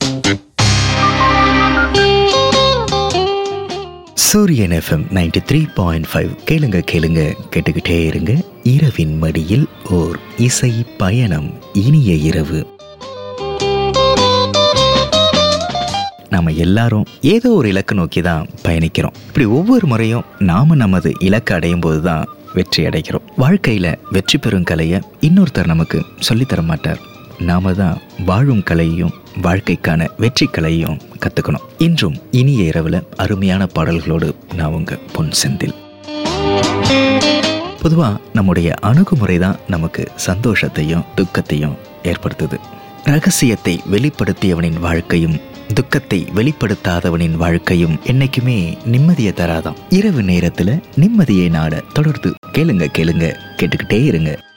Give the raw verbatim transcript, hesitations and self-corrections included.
சூரியன் FM ninety three point five கேளுங்க கேளுங்க கேட்டுக்கிட்டே இருங்க. இரவின் மடியில் ஓர் இசை பயணம். இனிய இரவு. நாம எல்லாரும் ஏதோ ஒரு இலக்கு நோக்கி தான் பயணிக்கிறோம். இப்படி ஒவ்வொரு முறையும் நாம நமது இலக்கு அடையும் போதுதான் வெற்றி அடைகிறோம். வாழ்க்கையில வெற்றி பெறும் கலையை இன்னொருத்தர் நமக்கு சொல்லித்தர மாட்டார். நாம தான் வாழும் கலையையும் வாழ்க்கைக்கான வெற்றி கலையையும் கத்துக்கணும். இன்றும் இனிய இரவுல அருமையான பாடல்களோடு நான் உங்க பொன் செந்தில். பொதுவா நம்முடைய அணுகுமுறை தான் நமக்கு சந்தோஷத்தையும் துக்கத்தையும் ஏற்படுத்துது. ரகசியத்தை வெளிப்படுத்தியவனின் வாழ்க்கையும் துக்கத்தை வெளிப்படுத்தாதவனின் வாழ்க்கையும் என்னைக்குமே நிம்மதியை தராதாம். இரவு நேரத்துல நிம்மதியை நாட தொடர்ந்து கேளுங்க கேளுங்க கேட்டுக்கிட்டே இருங்க.